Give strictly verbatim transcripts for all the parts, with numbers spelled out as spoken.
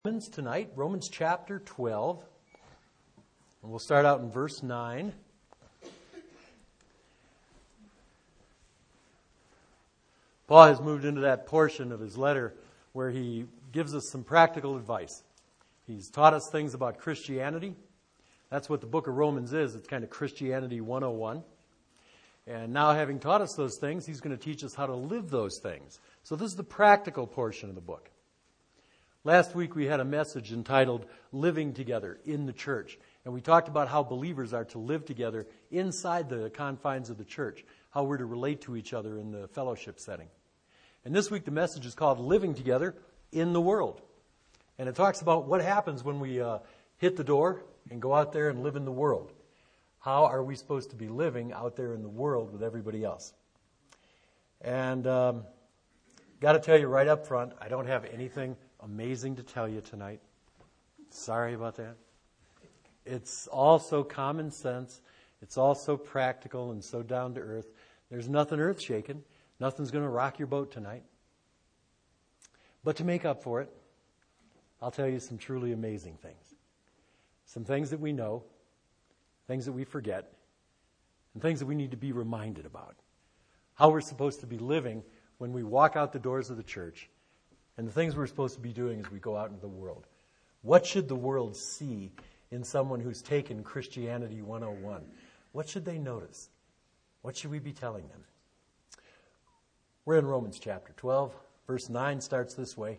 Romans tonight, Romans chapter twelve. And we'll start out in verse nine. Paul has moved into that portion of his letter where he gives us some practical advice. He's taught us things about Christianity. That's what the book of Romans is. It's kind of Christianity one oh one. And now, having taught us those things, he's going to teach us how to live those things. So this is the practical portion of the book. Last week we had a message entitled Living Together in the Church. And we talked about how believers are to live together inside the confines of the church, how we're to relate to each other in the fellowship setting. And this week the message is called Living Together in the World. And it talks about what happens when we uh, hit the door and go out there and live in the world. How are we supposed to be living out there in the world with everybody else? And um, got to tell you right up front, I don't have anything amazing to tell you tonight. Sorry about that. It's all so common sense. It's all so practical and so down to earth. There's nothing earth shaking. Nothing's going to rock your boat tonight. But to make up for it, I'll tell you some truly amazing things. Some things that we know, things that we forget, and things that we need to be reminded about. How we're supposed to be living when we walk out the doors of the church, and the things we're supposed to be doing as we go out into the world. What should the world see in someone who's taken Christianity one oh one? What should they notice? What should we be telling them? We're in Romans chapter twelve. Verse nine starts this way.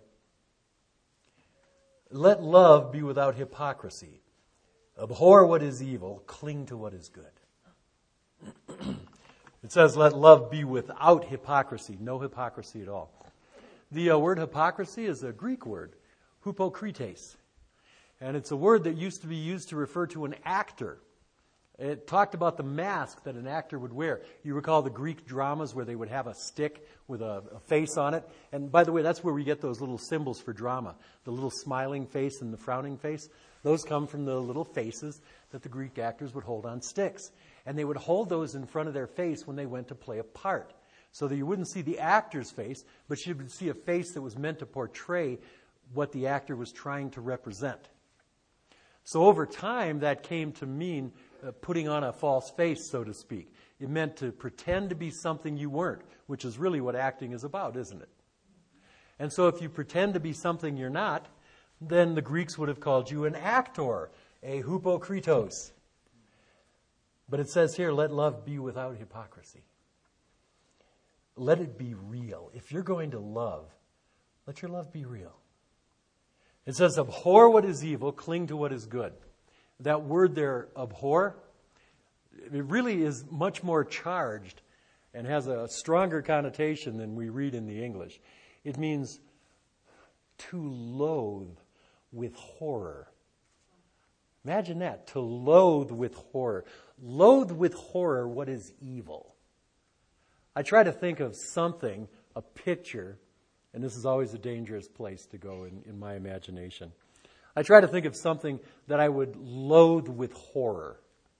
Let love be without hypocrisy. Abhor what is evil. Cling to what is good. It says, let love be without hypocrisy. No hypocrisy at all. The uh, word hypocrisy is a Greek word, hypokrites. And it's a word that used to be used to refer to an actor. It talked about the mask that an actor would wear. You recall the Greek dramas where they would have a stick with a, a face on it. And by the way, that's where we get those little symbols for drama. The little smiling face and the frowning face. Those come from the little faces that the Greek actors would hold on sticks. And they would hold those in front of their face when they went to play a part. So that you wouldn't see the actor's face, but you would see a face that was meant to portray what the actor was trying to represent. So over time, that came to mean uh, putting on a false face, so to speak. It meant to pretend to be something you weren't, which is really what acting is about, isn't it? And so if you pretend to be something you're not, then the Greeks would have called you an actor, a hypokritos. But it says here, let love be without hypocrisy. Let it be real. If you're going to love, let your love be real. It says, abhor what is evil, cling to what is good. That word there, abhor, it really is much more charged and has a stronger connotation than we read in the English. It means to loathe with horror. Imagine that, to loathe with horror. Loathe with horror what is evil. I try to think of something, a picture, and this is always a dangerous place to go in, in my imagination. I try to think of something that I would loathe with horror.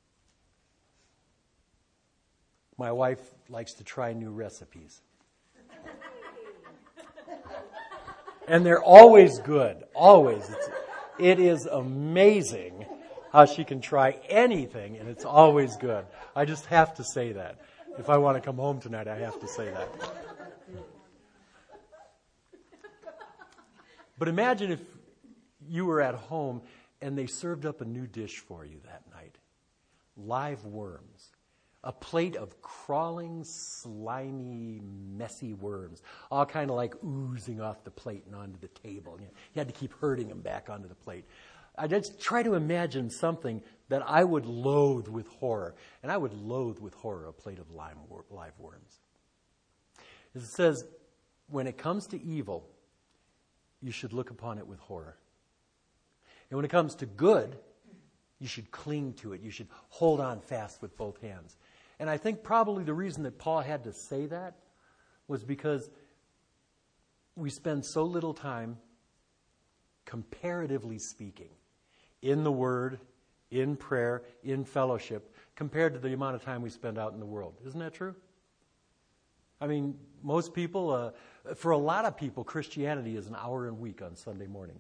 My wife likes to try new recipes. And they're always good, always. It's, it is amazing how she can try anything, and it's always good. I just have to say that. If I want to come home tonight, I have to say that. But imagine if you were at home and they served up a new dish for you that night. Live worms. A plate of crawling, slimy, messy worms. All kind of like oozing off the plate and onto the table. You had to keep herding them back onto the plate. I just try to imagine something that I would loathe with horror. And I would loathe with horror a plate of live worms. It says, when it comes to evil, you should look upon it with horror. And when it comes to good, you should cling to it. You should hold on fast with both hands. And I think probably the reason that Paul had to say that was because we spend so little time, comparatively speaking, in the Word, in prayer, in fellowship, compared to the amount of time we spend out in the world. Isn't that true? I mean, most people, uh, for a lot of people, Christianity is an hour a week on Sunday mornings.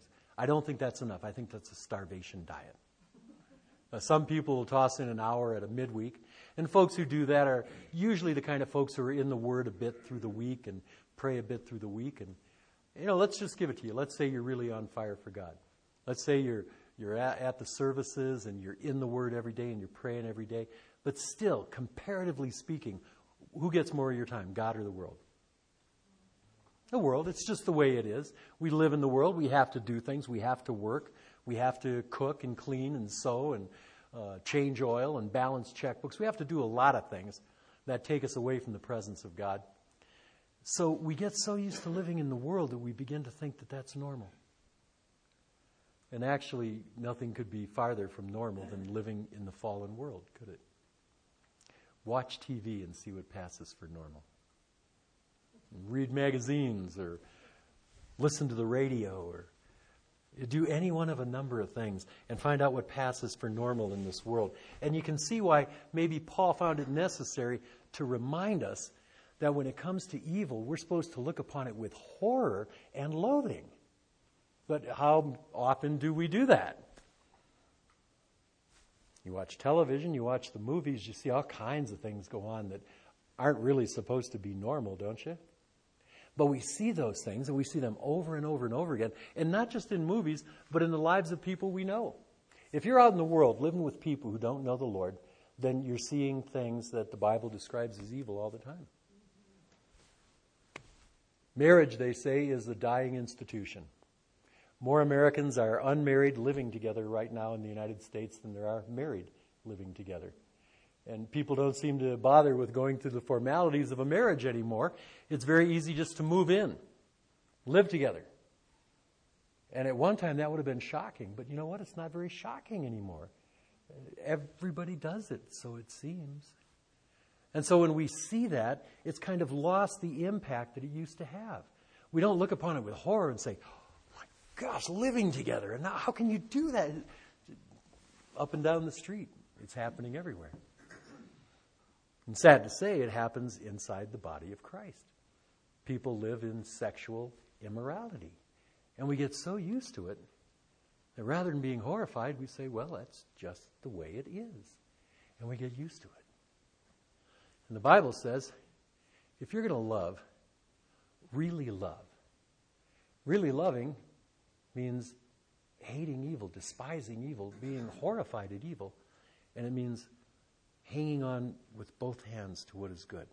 I don't think that's enough. I think that's a starvation diet. Uh, some people will toss in an hour at a midweek, and folks who do that are usually the kind of folks who are in the Word a bit through the week and pray a bit through the week. And, you know, let's just give it to you. Let's say you're really on fire for God. Let's say you're you're at, at the services and you're in the Word every day and you're praying every day. But still, comparatively speaking, who gets more of your time, God or the world? The world. It's just the way it is. We live in the world. We have to do things. We have to work. We have to cook and clean and sew and uh, change oil and balance checkbooks. We have to do a lot of things that take us away from the presence of God. So we get so used to living in the world that we begin to think that that's normal. And actually, nothing could be farther from normal than living in the fallen world, could it? Watch T V and see what passes for normal. Read magazines or listen to the radio or do any one of a number of things and find out what passes for normal in this world. And you can see why maybe Paul found it necessary to remind us that when it comes to evil, we're supposed to look upon it with horror and loathing. But how often do we do that? You watch television, you watch the movies, you see all kinds of things go on that aren't really supposed to be normal, don't you? But we see those things, and we see them over and over and over again, and not just in movies, but in the lives of people we know. If you're out in the world living with people who don't know the Lord, then you're seeing things that the Bible describes as evil all the time. Marriage, they say, is a dying institution. More Americans are unmarried living together right now in the United States than there are married living together. And people don't seem to bother with going through the formalities of a marriage anymore. It's very easy just to move in, live together. And at one time that would have been shocking, but you know what? It's not very shocking anymore. Everybody does it, so it seems. And so when we see that, it's kind of lost the impact that it used to have. We don't look upon it with horror and say, oh my gosh, living together. And now how can you do that? Up and down the street, it's happening everywhere. And sad to say, it happens inside the body of Christ. People live in sexual immorality. And we get so used to it that rather than being horrified, we say, well, that's just the way it is. And we get used to it. And the Bible says, if you're going to love, really love. Really loving means hating evil, despising evil, being horrified at evil. And it means hanging on with both hands to what is good.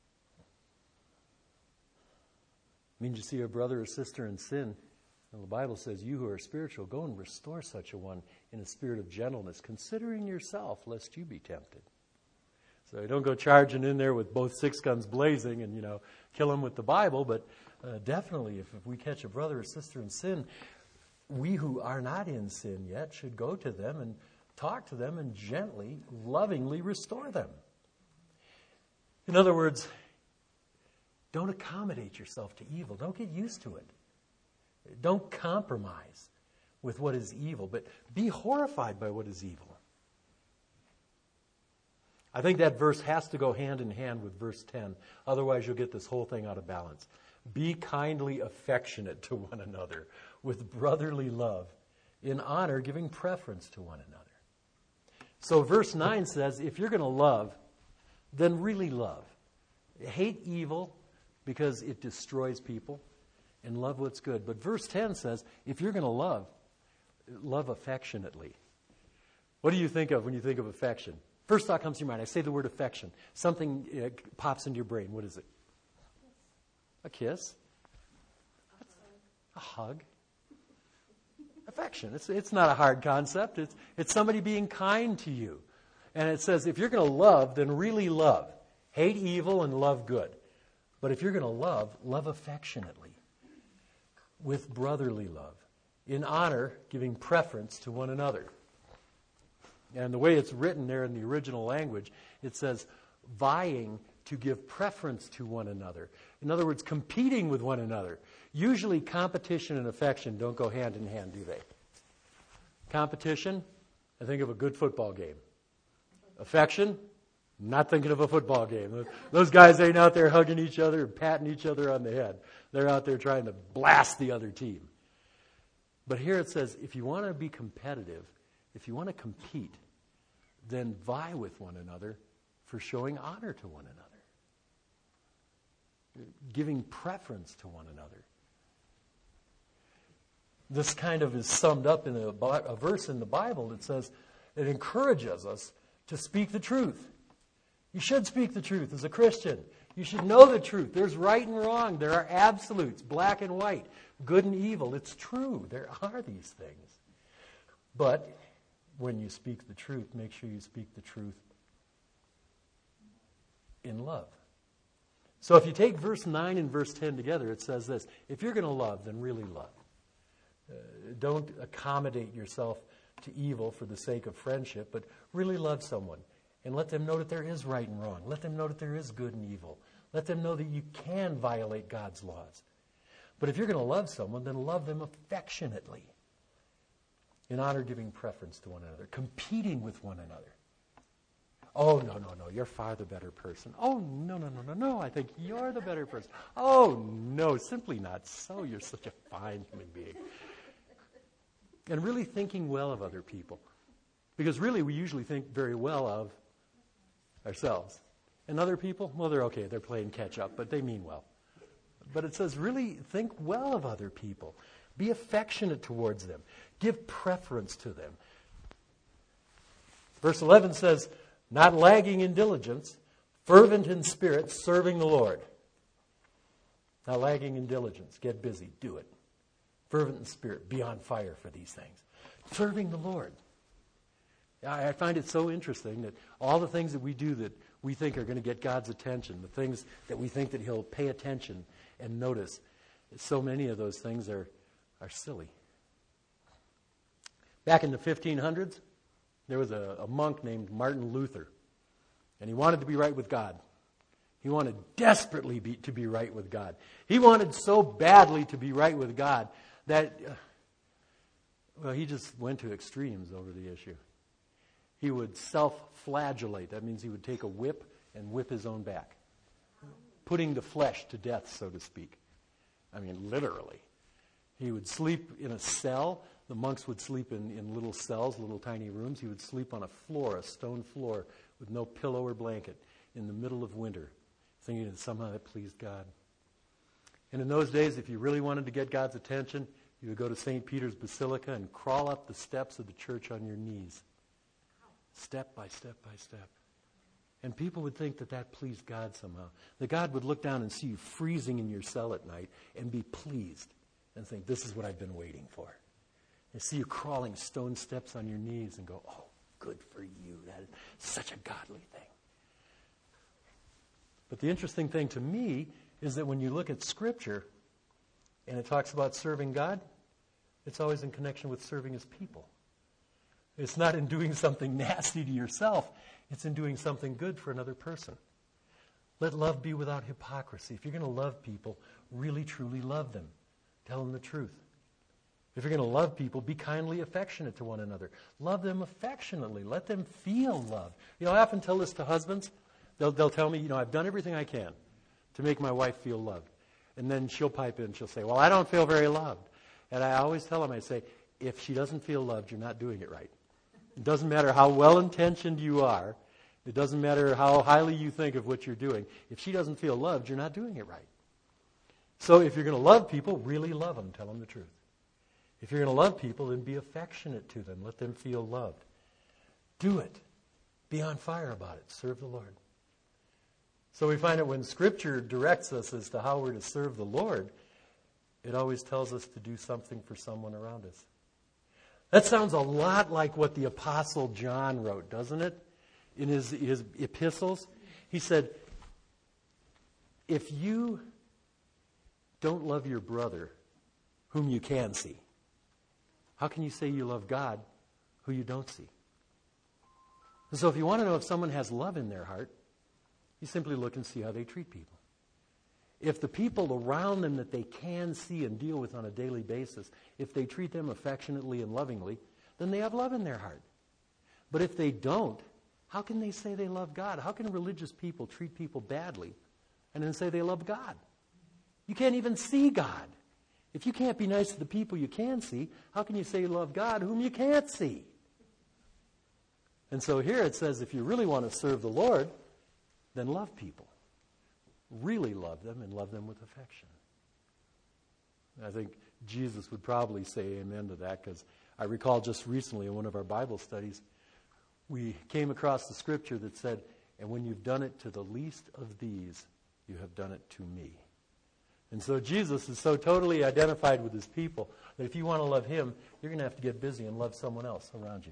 It means you see a brother or sister in sin, and the Bible says, you who are spiritual, go and restore such a one in a spirit of gentleness, considering yourself, lest you be tempted. So don't go charging in there with both six guns blazing and, you know, kill them with the Bible, but uh, definitely if, if we catch a brother or sister in sin, we who are not in sin yet should go to them and talk to them and gently, lovingly restore them. In other words, don't accommodate yourself to evil. Don't get used to it. Don't compromise with what is evil, but be horrified by what is evil. I think that verse has to go hand in hand with verse ten. Otherwise, you'll get this whole thing out of balance. Be kindly affectionate to one another with brotherly love, in honor, giving preference to one another. So verse nine says, if you're going to love, then really love. Hate evil because it destroys people, and love what's good. But verse ten says, if you're going to love, love affectionately. What do you think of when you think of affection? First thought comes to your mind. I say the word affection. Something uh, pops into your brain. What is it? A kiss? A hug? Affection. It's it's not a hard concept. It's it's somebody being kind to you. And it says, if you're going to love, then really love. Hate evil and love good. But if you're going to love, love affectionately. With brotherly love. In honor, giving preference to one another. And the way it's written there in the original language, it says, vying to give preference to one another. In other words, competing with one another. Usually competition and affection don't go hand in hand, do they? Competition, I think of a good football game. Affection, not thinking of a football game. Those guys ain't out there hugging each other and patting each other on the head. They're out there trying to blast the other team. But here it says, if you want to be competitive, if you want to compete, then vie with one another for showing honor to one another, giving preference to one another. This kind of is summed up in a, a verse in the Bible that says, it encourages us to speak the truth. You should speak the truth as a Christian. You should know the truth. There's right and wrong. There are absolutes, black and white, good and evil. It's true. There are these things. But when you speak the truth, make sure you speak the truth in love. So if you take verse nine and verse ten together, it says this: if you're going to love, then really love. Uh, don't accommodate yourself to evil for the sake of friendship, but really love someone and let them know that there is right and wrong. Let them know that there is good and evil. Let them know that you can violate God's laws. But if you're going to love someone, then love them affectionately, in honor, giving preference to one another, competing with one another. Oh, no, no, no, you're far the better person. Oh, no, no, no, no, no, I think you're the better person. Oh, no, simply not so. You're such a fine human being. And really thinking well of other people. Because really we usually think very well of ourselves. And other people, well, they're okay. They're playing catch up, but they mean well. But it says really think well of other people. Be affectionate towards them. Give preference to them. Verse eleven says, not lagging in diligence, fervent in spirit, serving the Lord. Not lagging in diligence. Get busy. Do it. Fervent in spirit. Be on fire for these things. Serving the Lord. I find it so interesting that all the things that we do that we think are going to get God's attention, the things that we think that He'll pay attention and notice, so many of those things are, are silly. Back in the fifteen hundreds, there was a, a monk named Martin Luther, and he wanted to be right with God. He wanted desperately be, to be right with God. He wanted so badly to be right with God that, uh, well, he just went to extremes over the issue. He would self-flagellate. That means he would take a whip and whip his own back, putting the flesh to death, so to speak. I mean, literally. He would sleep in a cell. The monks would sleep in, in little cells, little tiny rooms. He would sleep on a floor, a stone floor, with no pillow or blanket in the middle of winter, thinking that somehow that pleased God. And in those days, if you really wanted to get God's attention, you would go to Saint Peter's Basilica and crawl up the steps of the church on your knees, step by step by step. And people would think that that pleased God somehow. That God would look down and see you freezing in your cell at night and be pleased and think, this is what I've been waiting for. And see you crawling stone steps on your knees and go, oh, good for you. That is such a godly thing. But the interesting thing to me is that when you look at Scripture and it talks about serving God, it's always in connection with serving His people. It's not in doing something nasty to yourself. It's in doing something good for another person. Let love be without hypocrisy. If you're going to love people, really, truly love them. Tell them the truth. If you're going to love people, be kindly affectionate to one another. Love them affectionately. Let them feel love. You know, I often tell this to husbands. They'll, they'll tell me, you know, I've done everything I can to make my wife feel loved. And then she'll pipe in. She'll say, well, I don't feel very loved. And I always tell them, I say, if she doesn't feel loved, you're not doing it right. It doesn't matter how well-intentioned you are. It doesn't matter how highly you think of what you're doing. If she doesn't feel loved, you're not doing it right. So if you're going to love people, really love them. Tell them the truth. If you're going to love people, then be affectionate to them. Let them feel loved. Do it. Be on fire about it. Serve the Lord. So we find that when Scripture directs us as to how we're to serve the Lord, it always tells us to do something for someone around us. That sounds a lot like what the Apostle John wrote, doesn't it? In his, his epistles. He said, if you don't love your brother, whom you can see, how can you say you love God, who you don't see? And so if you want to know if someone has love in their heart, you simply look and see how they treat people. If the people around them that they can see and deal with on a daily basis, if they treat them affectionately and lovingly, then they have love in their heart. But if they don't, how can they say they love God? How can religious people treat people badly and then say they love God? You can't even see God If you can't be nice to the people you can see, how can you say you love God whom you can't see? And so here it says if you really want to serve the Lord, then love people. Really love them and love them with affection. I think Jesus would probably say amen to that, because I recall just recently in one of our Bible studies, we came across the scripture that said, and when you've done it to the least of these, you have done it to me. And so Jesus is so totally identified with his people that if you want to love him, you're going to have to get busy and love someone else around you.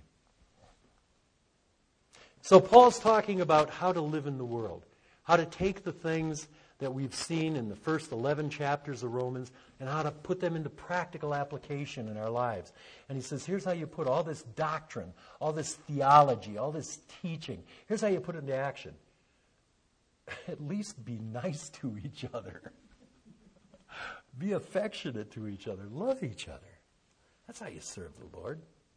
So Paul's talking about how to live in the world, how to take the things that we've seen in the first eleven chapters of Romans and how to put them into practical application in our lives. And he says, here's how you put all this doctrine, all this theology, all this teaching. Here's how you put it into action. At least be nice to each other. Be affectionate to each other. Love each other. That's how you serve the Lord.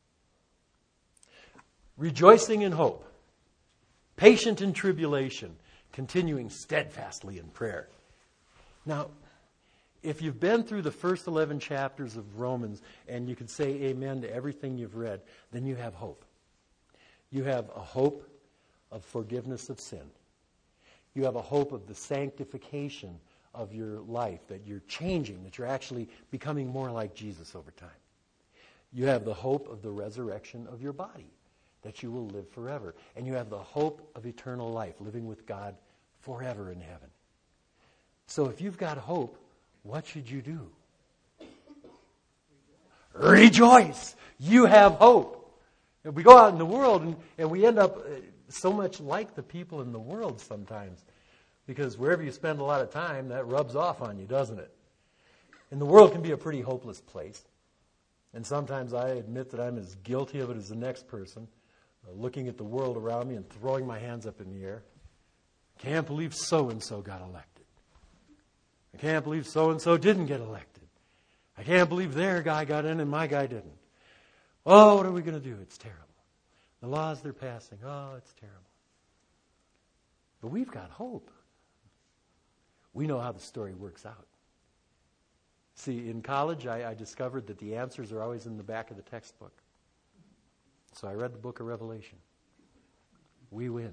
Rejoicing in hope. Patient in tribulation. Continuing steadfastly in prayer. Now, if you've been through the first eleven chapters of Romans and you can say amen to everything you've read, then you have hope. You have a hope of forgiveness of sin. You have a hope of the sanctification of your life, that you're changing, that you're actually becoming more like Jesus over time. You have the hope of the resurrection of your body, that you will live forever. And you have the hope of eternal life, living with God forever in heaven. So if you've got hope, what should you do? Rejoice! You have hope. And we go out in the world and, and we end up so much like the people in the world sometimes. Because wherever you spend a lot of time, that rubs off on you, doesn't it? And the world can be a pretty hopeless place. And sometimes I admit that I'm as guilty of it as the next person, uh, looking at the world around me and throwing my hands up in the air. Can't believe so-and-so got elected. I can't believe so-and-so didn't get elected. I can't believe their guy got in and my guy didn't. Oh, what are we going to do? It's terrible. The laws they're passing, oh, it's terrible. But we've got hope. We know how the story works out. See, in college, I, I discovered that the answers are always in the back of the textbook. So I read the book of Revelation. We win.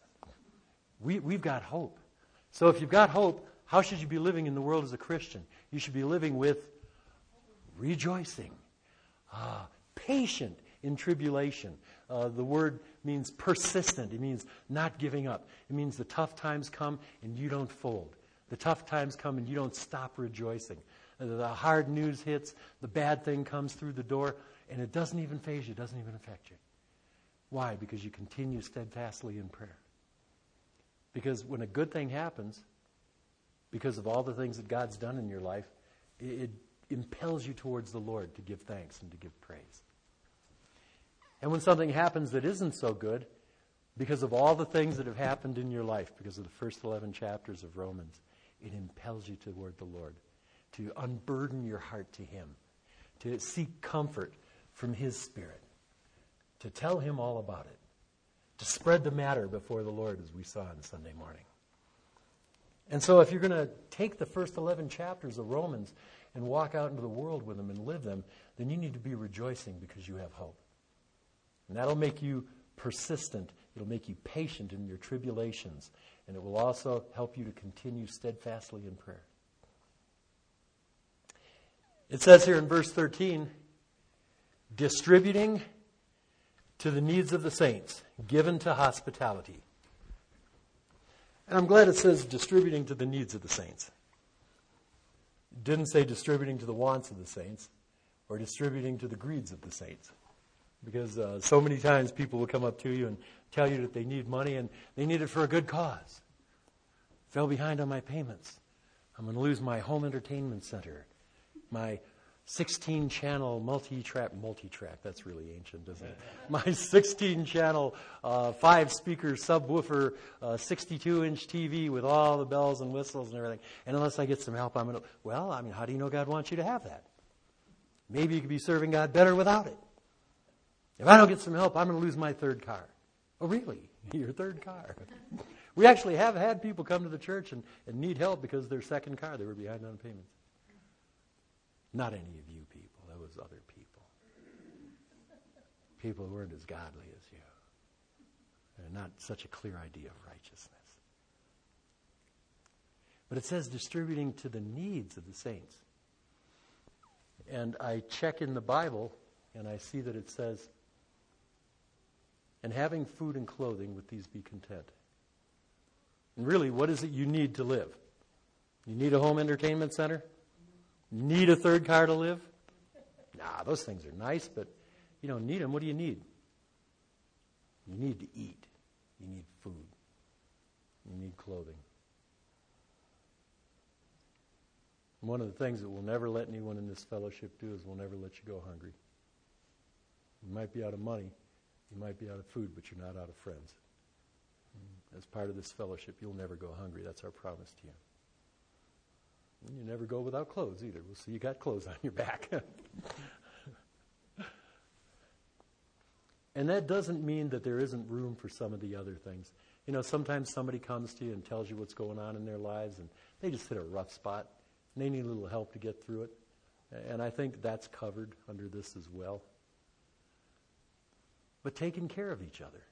We, we've got hope. So if you've got hope, how should you be living in the world as a Christian? You should be living with rejoicing, ah, patient in tribulation. Uh, the word means persistent. It means not giving up. It means the tough times come and you don't fold. The tough times come and you don't stop rejoicing. The hard news hits, the bad thing comes through the door, and it doesn't even faze you, it doesn't even affect you. Why? Because you continue steadfastly in prayer. Because when a good thing happens, because of all the things that God's done in your life, it, it impels you towards the Lord to give thanks and to give praise. And when something happens that isn't so good, because of all the things that have happened in your life, because of the first eleven chapters of Romans, it impels you toward the Lord, to unburden your heart to Him, to seek comfort from His Spirit, to tell Him all about it, to spread the matter before the Lord, as we saw on Sunday morning. And so if you're going to take the first eleven chapters of Romans and walk out into the world with them and live them, then you need to be rejoicing because you have hope. And that'll make you persistent. It'll make you patient in your tribulations. And it will also help you to continue steadfastly in prayer. It says here in verse thirteen, distributing to the needs of the saints, given to hospitality. And I'm glad it says distributing to the needs of the saints. It didn't say distributing to the wants of the saints or distributing to the greeds of the saints. Because uh, so many times people will come up to you and tell you that they need money and they need it for a good cause. Fell behind on my payments. I'm going to lose my home entertainment center. My sixteen-channel multi-track, multi-track, that's really ancient, isn't it? My sixteen-channel, uh, five-speaker subwoofer, uh, sixty-two-inch T V with all the bells and whistles and everything. And unless I get some help, I'm going to, well, I mean, how do you know God wants you to have that? Maybe you could be serving God better without it. If I don't get some help, I'm going to lose my third car. Oh, really? Your third car? We actually have had people come to the church and, and need help because their second car, they were behind on payments. Not any of you people. That was other people. People who weren't as godly as you. And not such a clear idea of righteousness. But it says distributing to the needs of the saints. And I check in the Bible, and I see that it says, and having food and clothing, with these be content. And really, what is it you need to live? You need a home entertainment center? You need a third car to live? Nah, those things are nice, but you don't need them. What do you need? You need to eat. You need food. You need clothing. And one of the things that we'll never let anyone in this fellowship do is we'll never let you go hungry. You might be out of money. You might be out of food, but you're not out of friends. As part of this fellowship, you'll never go hungry. That's our promise to you. And you never go without clothes either. We'll see you got clothes on your back. And that doesn't mean that there isn't room for some of the other things. You know, sometimes somebody comes to you and tells you what's going on in their lives, and they just hit a rough spot, and they need a little help to get through it. And I think that's covered under this as well. But taking care of each other.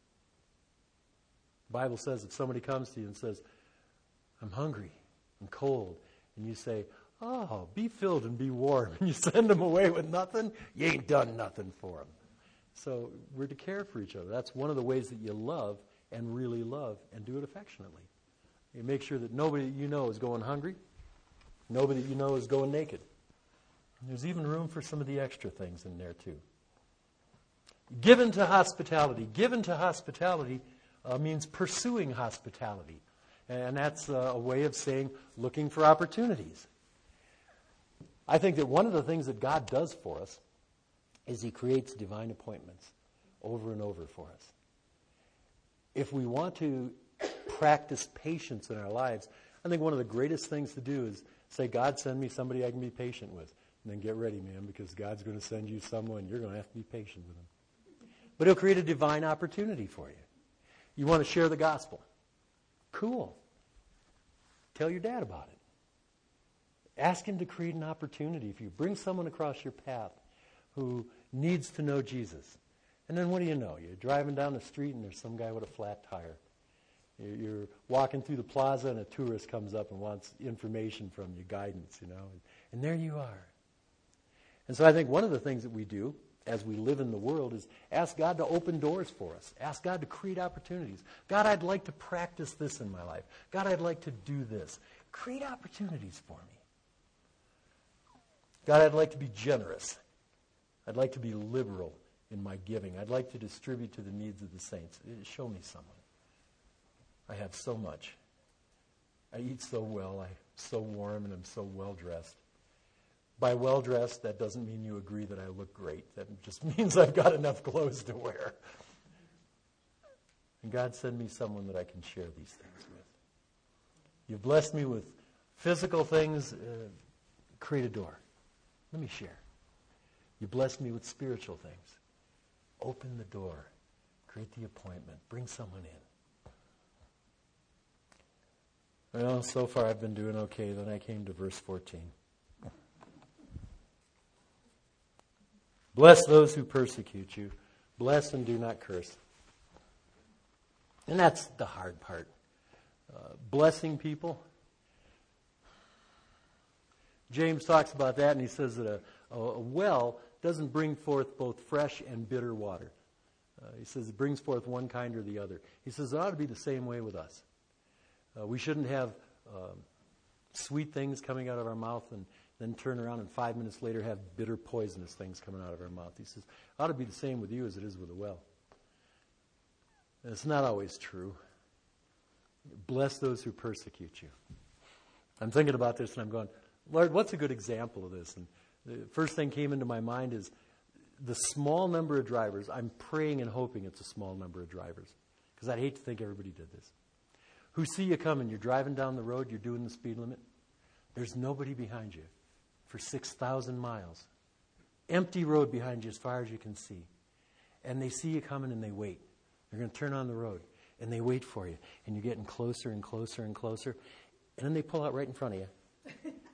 The Bible says if somebody comes to you and says, I'm hungry, I'm cold, and you say, oh, be filled and be warm, and you send them away with nothing, you ain't done nothing for them. So we're to care for each other. That's one of the ways that you love and really love, and do it affectionately. You make sure that nobody that you know is going hungry, nobody that you know is going naked. And there's even room for some of the extra things in there too. Given to hospitality. Given to hospitality uh, means pursuing hospitality. And that's uh, a way of saying looking for opportunities. I think that one of the things that God does for us is He creates divine appointments over and over for us. If we want to practice patience in our lives, I think one of the greatest things to do is say, God, send me somebody I can be patient with. And then get ready, man, because God's going to send you someone. You're going to have to be patient with them. But He'll create a divine opportunity for you. You want to share the gospel? Cool. Tell your dad about it. Ask him to create an opportunity for you. Bring someone across your path who needs to know Jesus. And then what do you know? You're driving down the street and there's some guy with a flat tire. You're walking through the plaza and a tourist comes up and wants information from you, guidance, you know. And there you are. And so I think one of the things that we do as we live in the world is ask God to open doors for us. Ask God to create opportunities. God, I'd like to practice this in my life. God, I'd like to do this. Create opportunities for me. God, I'd like to be generous. I'd like to be liberal in my giving. I'd like to distribute to the needs of the saints. Show me someone. I have so much. I eat so well. I'm so warm and I'm so well-dressed. By well-dressed, that doesn't mean you agree that I look great. That just means I've got enough clothes to wear. And God, send me someone that I can share these things with. You've blessed me with physical things. Uh, create a door. Let me share. You blessed me with spiritual things. Open the door. Create the appointment. Bring someone in. Well, so far I've been doing okay. Then I came to verse fourteen. Bless those who persecute you. Bless and do not curse. And that's the hard part. Uh, blessing people. James talks about that, and he says that a, a well doesn't bring forth both fresh and bitter water. Uh, he says it brings forth one kind or the other. He says it ought to be the same way with us. Uh, we shouldn't have uh, sweet things coming out of our mouth and then turn around and five minutes later have bitter, poisonous things coming out of our mouth. He says, it ought to be the same with you as it is with a well. And it's not always true. Bless those who persecute you. I'm thinking about this and I'm going, Lord, what's a good example of this? And the first thing came into my mind is the small number of drivers. I'm praying and hoping it's a small number of drivers, because I'd hate to think everybody did this, who see you coming. You're driving down the road. You're doing the speed limit. There's nobody behind you for six thousand miles. Empty road behind you as far as you can see. And they see you coming and they wait. They're going to turn on the road. And they wait for you. And you're getting closer and closer and closer. And then they pull out right in front of you.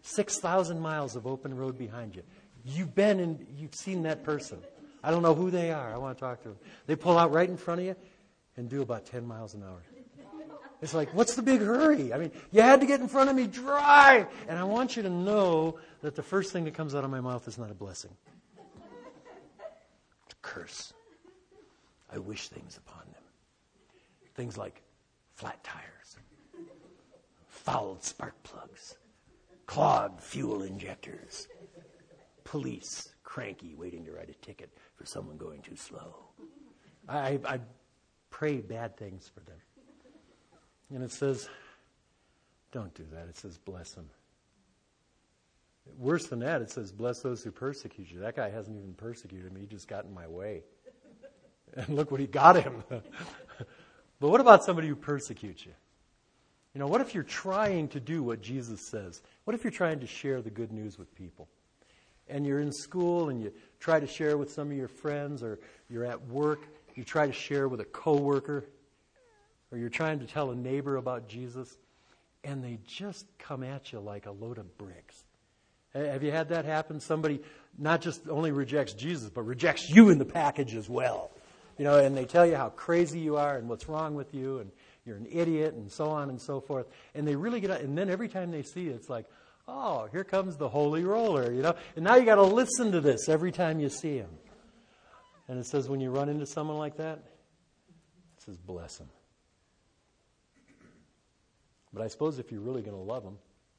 six thousand miles of open road behind you. You've been and you've seen that person. I don't know who they are. I want to talk to them. They pull out right in front of you and do about ten miles an hour. It's like, what's the big hurry? I mean, you had to get in front of me, drive. And I want you to know that the first thing that comes out of my mouth is not a blessing. It's a curse. I wish things upon them. Things like flat tires, fouled spark plugs, clogged fuel injectors, police cranky waiting to write a ticket for someone going too slow. I, I pray bad things for them. And it says, don't do that. It says, bless them. Worse than that, it says, bless those who persecute you. That guy hasn't even persecuted me. He just got in my way. And look what he got him. But what about somebody who persecutes you? You know, what if you're trying to do what Jesus says? What if you're trying to share the good news with people? And you're in school and you try to share with some of your friends, or you're at work, you try to share with a coworker, or you're trying to tell a neighbor about Jesus, and they just come at you like a load of bricks. Have you had that happen? Somebody not just only rejects Jesus, but rejects you in the package as well. You know, and they tell you how crazy you are and what's wrong with you, and you're an idiot, and so on and so forth. And they really get out, and then every time they see you, it's like, oh, here comes the holy roller, you know. And now you got to listen to this every time you see him. And it says when you run into someone like that, it says bless him. But I suppose if you're really going to love them,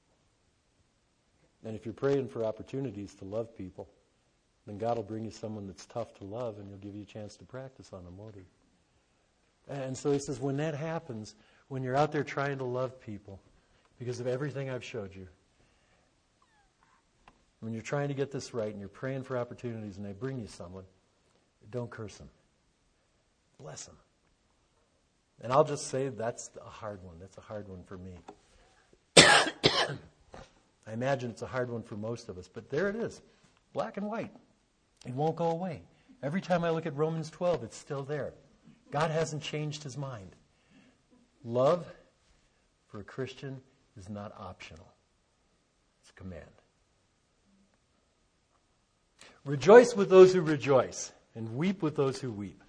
and if you're praying for opportunities to love people, then God will bring you someone that's tough to love, and he'll give you a chance to practice on them, won't he? And so he says, when that happens, when you're out there trying to love people, because of everything I've showed you, when you're trying to get this right and you're praying for opportunities and they bring you someone, don't curse them. Bless them. And I'll just say that's a hard one. That's a hard one for me. I imagine it's a hard one for most of us, but there it is, black and white. It won't go away. Every time I look at Romans twelve, it's still there. God hasn't changed his mind. Love for a Christian is not optional. It's a command. Rejoice with those who rejoice, and weep with those who weep.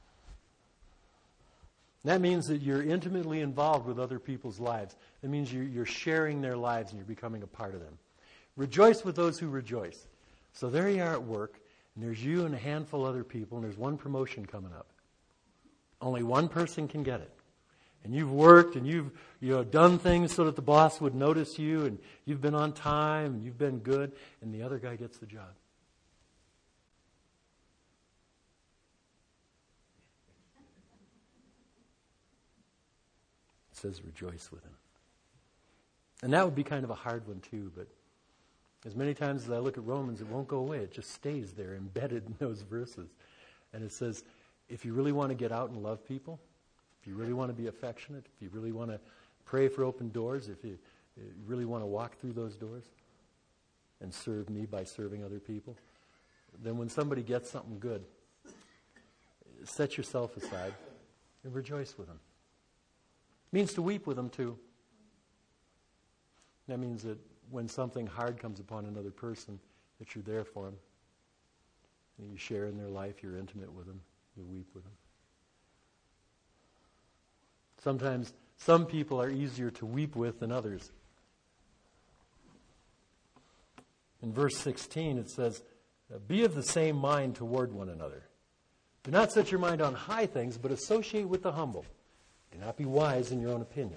That means that you're intimately involved with other people's lives. That means you're, you're sharing their lives and you're becoming a part of them. Rejoice with those who rejoice. So there you are at work, and there's you and a handful of other people, and there's one promotion coming up. Only one person can get it. And you've worked and you've you know done things so that the boss would notice you, and you've been on time and you've been good, and the other guy gets the job. It says rejoice with him. And that would be kind of a hard one too, but as many times as I look at Romans, it won't go away. It just stays there embedded in those verses. And it says, if you really want to get out and love people, if you really want to be affectionate, if you really want to pray for open doors, if you, you really want to walk through those doors and serve me by serving other people, then when somebody gets something good, set yourself aside and rejoice with them. It means to weep with them too. That means that when something hard comes upon another person, that you're there for them. And you share in their life, you're intimate with them, you weep with them. Sometimes some people are easier to weep with than others. In verse sixteen it says, be of the same mind toward one another. Do not set your mind on high things, but associate with the humble. Do not be wise in your own opinion.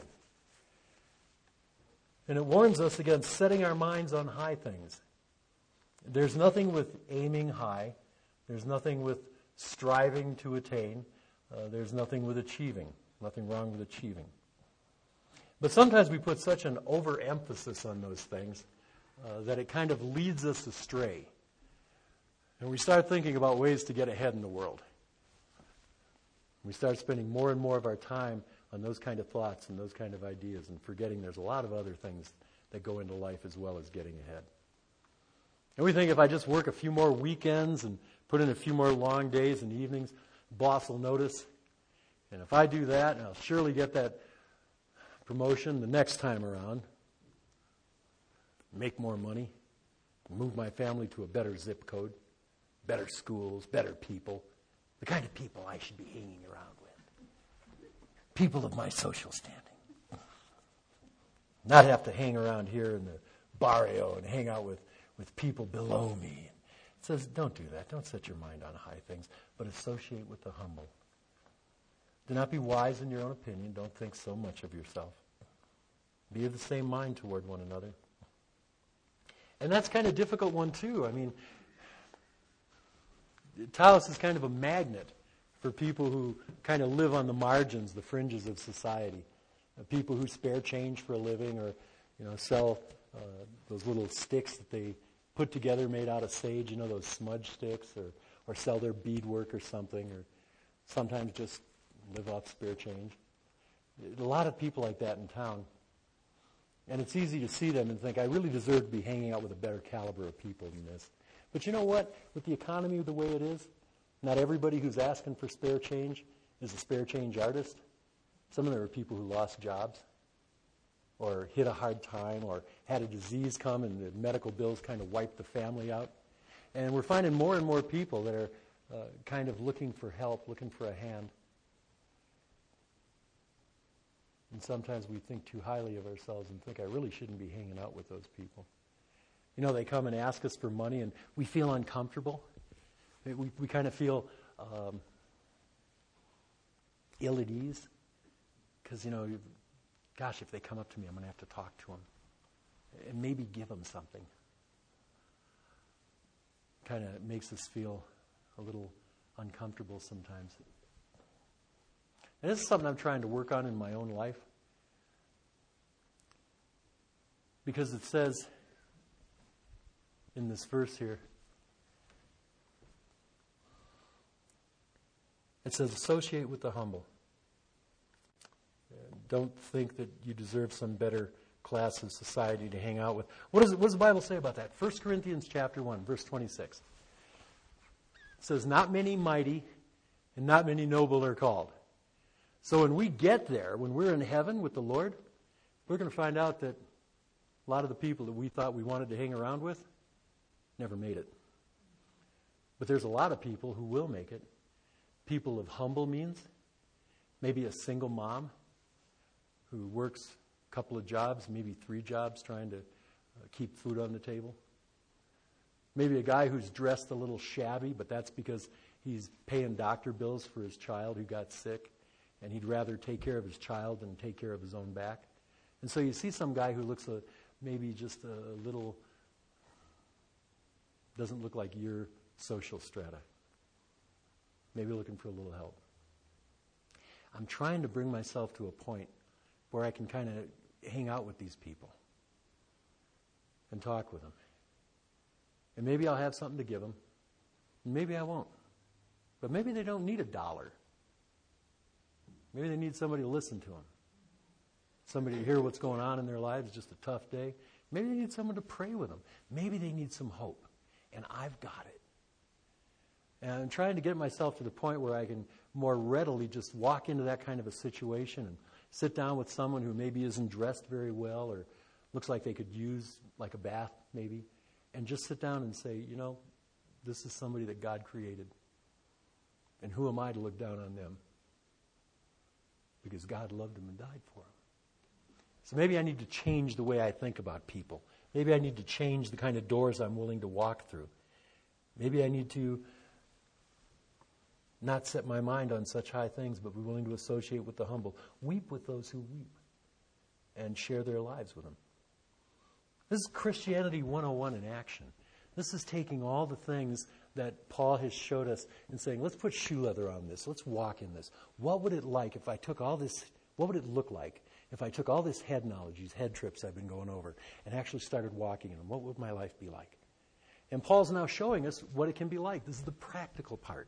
And it warns us against setting our minds on high things. There's nothing with aiming high. There's nothing with striving to attain. Uh, there's nothing with achieving. Nothing wrong with achieving. But sometimes we put such an overemphasis on those things uh, that it kind of leads us astray. And we start thinking about ways to get ahead in the world. We start spending more and more of our time on those kind of thoughts and those kind of ideas, and forgetting there's a lot of other things that go into life as well as getting ahead. And we think if I just work a few more weekends and put in a few more long days and evenings, boss will notice. And if I do that, I'll surely get that promotion the next time around. make more money, move my family to a better zip code, better schools, better people, the kind of people I should be hanging around with. People of my social standing. Not have to hang around here in the barrio and hang out with, with people below me. It says, don't do that. Don't set your mind on high things, but associate with the humble. Do not be wise in your own opinion. Don't think so much of yourself. Be of the same mind toward one another. And that's kind of a difficult one, too. I mean, Taos is kind of a magnet for people who kind of live on the margins, the fringes of society. Uh, people who spare change for a living or, you know, sell uh, those little sticks that they put together made out of sage, you know, those smudge sticks, or, or sell their beadwork or something, or sometimes just live off spare change. There's a lot of people like that in town. And it's easy to see them and think, I really deserve to be hanging out with a better caliber of people than this. But you know what? With the economy the way it is, not everybody who's asking for spare change is a spare change artist. Some of them are people who lost jobs or hit a hard time or had a disease come and the medical bills kind of wiped the family out. And we're finding more and more people that are uh, kind of looking for help, looking for a hand. And sometimes we think too highly of ourselves and think, I really shouldn't be hanging out with those people. You know, they come and ask us for money and we feel uncomfortable. We, we kind of feel um, ill at ease. Because, you know, gosh, if they come up to me, I'm going to have to talk to them. And maybe give them something. Kind of makes us feel a little uncomfortable sometimes. And this is something I'm trying to work on in my own life. Because it says in this verse here, it says, associate with the humble. Don't think that you deserve some better class of society to hang out with. What does, it, what does the Bible say about that? First Corinthians chapter one, verse twenty-six. It says, not many mighty and not many noble are called. So when we get there, when we're in heaven with the Lord, we're going to find out that a lot of the people that we thought we wanted to hang around with never made it. But there's a lot of people who will make it. People of humble means. Maybe a single mom who works a couple of jobs, maybe three jobs, trying to uh, keep food on the table. Maybe a guy who's dressed a little shabby, but that's because he's paying doctor bills for his child who got sick, and he'd rather take care of his child than take care of his own back. And so you see some guy who looks a, maybe just a little, doesn't look like your social strata. Maybe looking for a little help. I'm trying to bring myself to a point where I can kind of hang out with these people and talk with them. And maybe I'll have something to give them. Maybe I won't. But maybe they don't need a dollar. Maybe they need somebody to listen to them. Somebody to hear what's going on in their lives, just a tough day. Maybe they need someone to pray with them. Maybe they need some hope. And I've got it. And I'm trying to get myself to the point where I can more readily just walk into that kind of a situation and sit down with someone who maybe isn't dressed very well or looks like they could use like a bath maybe, and just sit down and say, you know, this is somebody that God created. And who am I to look down on them? Because God loved them and died for them. So maybe I need to change the way I think about people. Maybe I need to change the kind of doors I'm willing to walk through. Maybe I need to not set my mind on such high things, but be willing to associate with the humble. Weep with those who weep and share their lives with them. This is Christianity one oh one in action. This is taking all the things that Paul has showed us and saying, let's put shoe leather on this. Let's walk in this. What would it like if I took all this, what would it look like if I took all this head knowledge, these head trips I've been going over, and actually started walking in them? What would my life be like? And Paul's now showing us what it can be like. This is the practical part.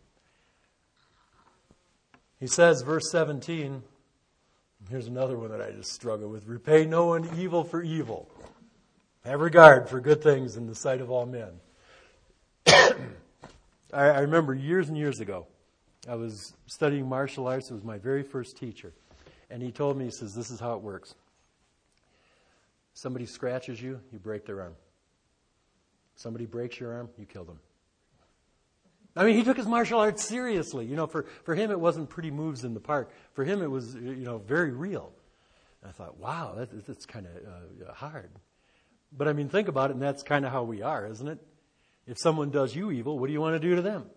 He says, verse seventeen, here's another one that I just struggle with. Repay no one evil for evil. Have regard for good things in the sight of all men. I, I remember years and years ago, I was studying martial arts. It was my very first teacher. And he told me, he says, this is how it works. Somebody scratches you, you break their arm. Somebody breaks your arm, you kill them. I mean, he took his martial arts seriously. You know, for, for him, it wasn't pretty moves in the park. For him, it was, you know, very real. And I thought, wow, that, that's kind of uh, hard. But I mean, think about it, and that's kind of how we are, isn't it? If someone does you evil, what do you want to do to them?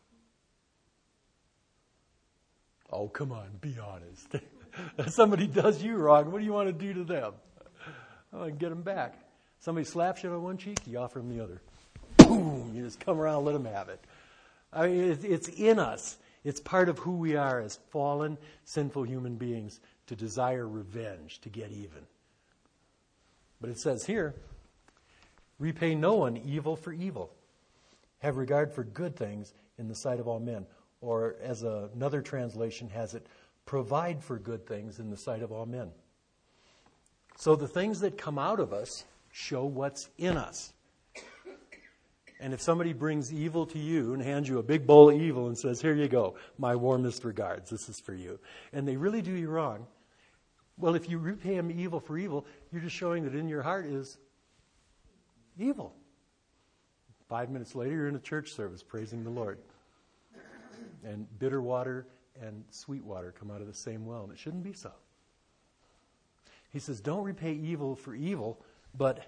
Oh, come on, be honest. If somebody does you wrong, what do you want to do to them? Oh, and get them back. Somebody slaps you on one cheek, you offer them the other. Boom! You just come around and let them have it. I mean, it's in us. It's part of who we are as fallen, sinful human beings to desire revenge, to get even. But it says here, repay no one evil for evil. Have regard for good things in the sight of all men. Or as a, another translation has it, provide for good things in the sight of all men. So the things that come out of us show what's in us. And if somebody brings evil to you and hands you a big bowl of evil and says, here you go, my warmest regards, this is for you, and they really do you wrong, well, if you repay them evil for evil, you're just showing that in your heart is evil. Five minutes later, you're in a church service praising the Lord. And bitter water and sweet water come out of the same well, and it shouldn't be so. He says, don't repay evil for evil, but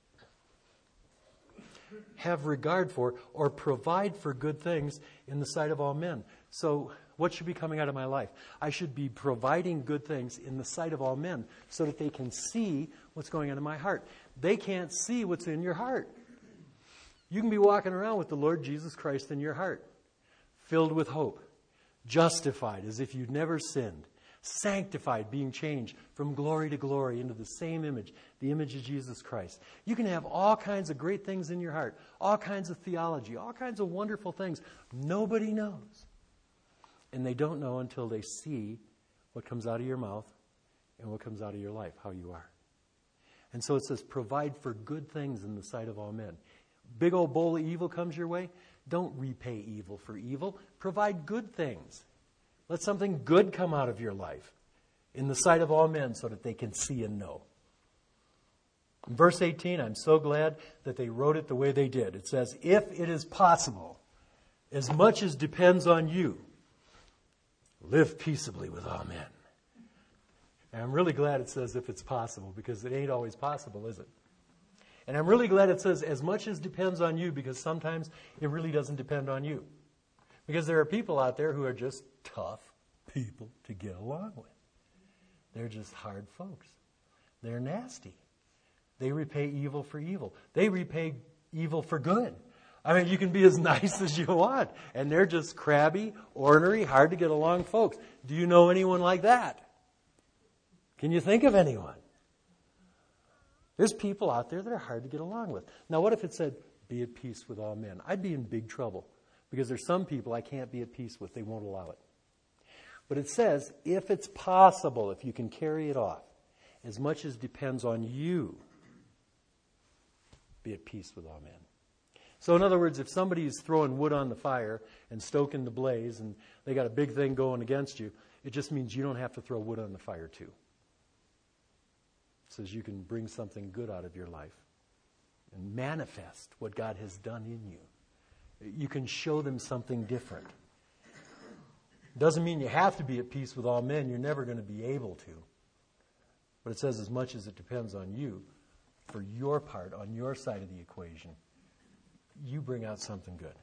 have regard for or provide for good things in the sight of all men. So what should be coming out of my life? I should be providing good things in the sight of all men so that they can see what's going on in my heart. They can't see what's in your heart. You can be walking around with the Lord Jesus Christ in your heart, filled with hope, justified as if you'd never sinned, sanctified, being changed from glory to glory into the same image, the image of Jesus Christ. You can have all kinds of great things in your heart, all kinds of theology, all kinds of wonderful things. Nobody knows. And they don't know until they see what comes out of your mouth and what comes out of your life, how you are. And so it says, provide for good things in the sight of all men. Big old bowl of evil comes your way. Don't repay evil for evil. Provide good things. Let something good come out of your life in the sight of all men so that they can see and know. In verse eighteen, I'm so glad that they wrote it the way they did. It says, if it is possible, as much as depends on you, live peaceably with all men. And I'm really glad it says if it's possible, because it ain't always possible, is it? And I'm really glad it says as much as depends on you, because sometimes it really doesn't depend on you. Because there are people out there who are just tough people to get along with. They're just hard folks. They're nasty. They repay evil for evil. They repay evil for good. I mean, you can be as nice as you want, and they're just crabby, ornery, hard to get along folks. Do you know anyone like that? Can you think of anyone? There's people out there that are hard to get along with. Now, what if it said, be at peace with all men? I'd be in big trouble, because there's some people I can't be at peace with. They won't allow it. But it says, if it's possible, if you can carry it off, as much as depends on you, be at peace with all men. So in other words, if somebody's throwing wood on the fire and stoking the blaze and they got a big thing going against you, it just means you don't have to throw wood on the fire too. It says you can bring something good out of your life and manifest what God has done in you. You can show them something different. Doesn't mean you have to be at peace with all men. You're never going to be able to. But it says as much as it depends on you, for your part, on your side of the equation, you bring out something good.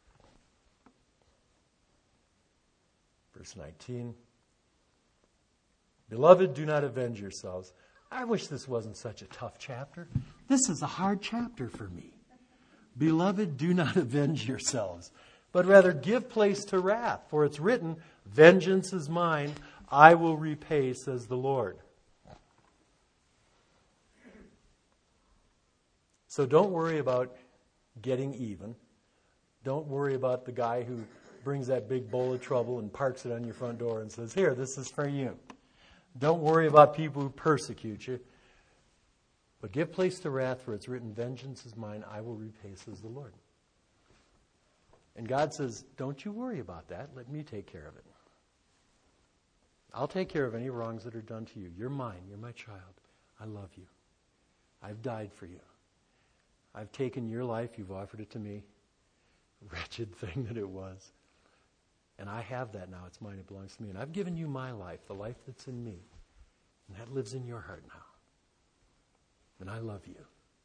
Verse nineteen. Beloved, do not avenge yourselves. I wish this wasn't such a tough chapter. This is a hard chapter for me. Beloved, do not avenge yourselves, but rather give place to wrath. For it's written, vengeance is mine, I will repay, says the Lord. So don't worry about getting even. Don't worry about the guy who brings that big bowl of trouble and parks it on your front door and says, here, this is for you. Don't worry about people who persecute you. But give place to wrath, for it's written, vengeance is mine, I will repay, says the Lord. And God says, don't you worry about that. Let me take care of it. I'll take care of any wrongs that are done to you. You're mine. You're my child. I love you. I've died for you. I've taken your life. You've offered it to me. Wretched thing that it was. And I have that now. It's mine. It belongs to me. And I've given you my life, the life that's in me. And that lives in your heart now. And I love you.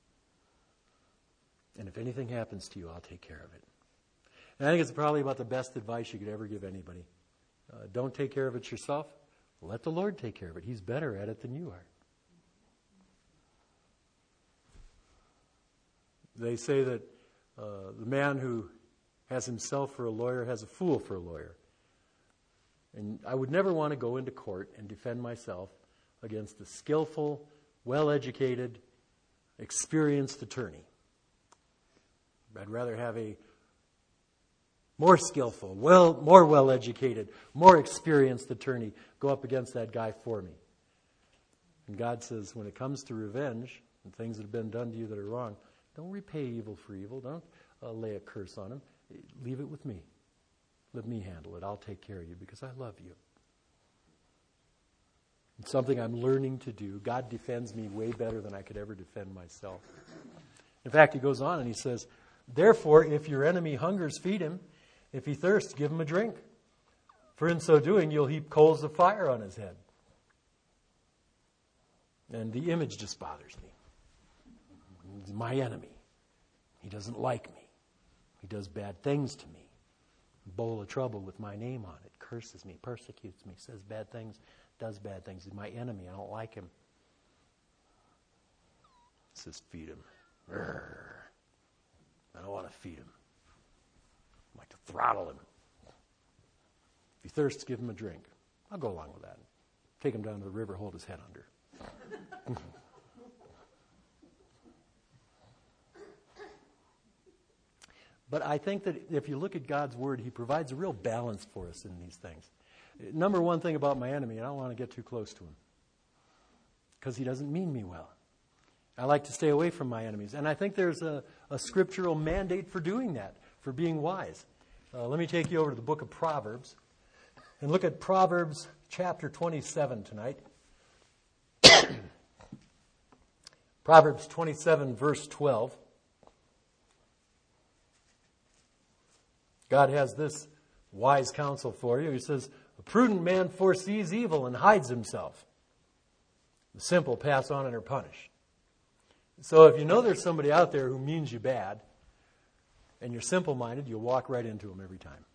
And if anything happens to you, I'll take care of it. And I think it's probably about the best advice you could ever give anybody. Uh, don't take care of it yourself. Let the Lord take care of it. He's better at it than you are. They say that uh, the man who has himself for a lawyer has a fool for a lawyer. And I would never want to go into court and defend myself against a skillful, well-educated, experienced attorney. I'd rather have a more skillful, well, more well-educated, more experienced attorney go up against that guy for me. And God says, when it comes to revenge and things that have been done to you that are wrong, don't repay evil for evil. Don't uh, lay a curse on him. Leave it with me. Let me handle it. I'll take care of you because I love you. It's something I'm learning to do. God defends me way better than I could ever defend myself. In fact, he goes on and he says, therefore, if your enemy hungers, feed him. If he thirsts, give him a drink. For in so doing, you'll heap coals of fire on his head. And the image just bothers me. He's my enemy. He doesn't like me. He does bad things to me. A bowl of trouble with my name on it. Curses me, persecutes me, says bad things, does bad things. He's my enemy. I don't like him. It says, feed him. Urgh. I don't want to feed him. I like to throttle him. If he thirsts, give him a drink. I'll go along with that. Take him down to the river, hold his head under. But I think that if you look at God's Word, He provides a real balance for us in these things. Number one thing about my enemy, I don't want to get too close to him because he doesn't mean me well. I like to stay away from my enemies. And I think there's a, a scriptural mandate for doing that, for being wise. Uh, let me take you over to the book of Proverbs and look at Proverbs chapter twenty-seven tonight. Proverbs twenty-seven, verse twelve. God has this wise counsel for you. He says, a prudent man foresees evil and hides himself. The simple pass on and are punished. So if you know there's somebody out there who means you bad, and you're simple-minded, you'll walk right into them every time.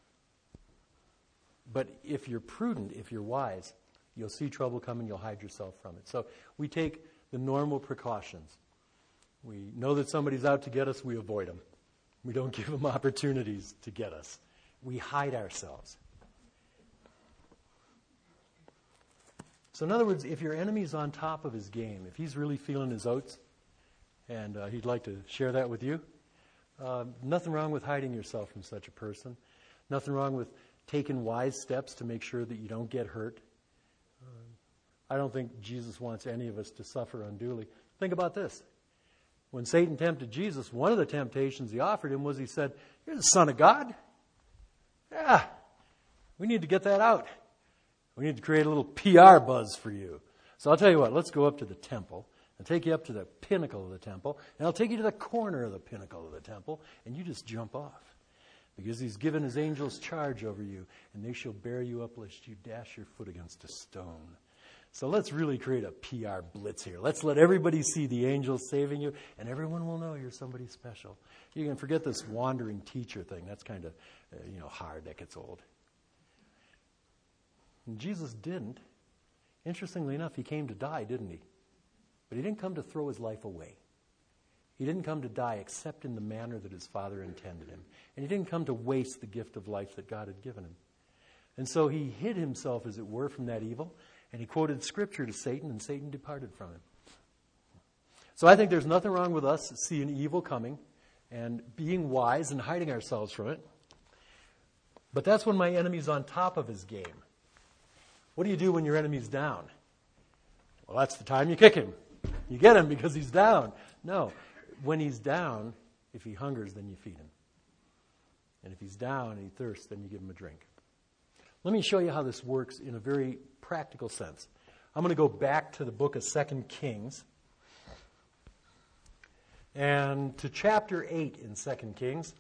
But if you're prudent, if you're wise, you'll see trouble coming, you'll hide yourself from it. So we take the normal precautions. We know that somebody's out to get us, we avoid them. We don't give them opportunities to get us. We hide ourselves. So in other words, if your enemy's on top of his game, if he's really feeling his oats, and uh, he'd like to share that with you, uh, nothing wrong with hiding yourself from such a person. Nothing wrong with taking wise steps to make sure that you don't get hurt. Uh, I don't think Jesus wants any of us to suffer unduly. Think about this. When Satan tempted Jesus, one of the temptations he offered him was he said, you're the Son of God. Yeah, we need to get that out. We need to create a little P R buzz for you. So I'll tell you what, let's go up to the temple. I'll take you up to the pinnacle of the temple, and I'll take you to the corner of the pinnacle of the temple, and you just jump off. Because he's given his angels charge over you, and they shall bear you up lest you dash your foot against a stone. So let's really create a P R blitz here. Let's let everybody see the angels saving you, and everyone will know you're somebody special. You can forget this wandering teacher thing. That's kind of, uh, you know, hard. That gets old. And Jesus didn't. Interestingly enough, he came to die, didn't he? But he didn't come to throw his life away. He didn't come to die except in the manner that his Father intended him. And he didn't come to waste the gift of life that God had given him. And so he hid himself, as it were, from that evil. And he quoted Scripture to Satan, and Satan departed from him. So I think there's nothing wrong with us seeing evil coming and being wise and hiding ourselves from it. But that's when my enemy's on top of his game. What do you do when your enemy's down? Well, that's the time you kick him. You get him because he's down. No. When he's down, if he hungers, then you feed him. And if he's down and he thirsts, then you give him a drink. Let me show you how this works in a very practical sense. I'm going to go back to the book of Second Kings. and to chapter eight in Second Kings.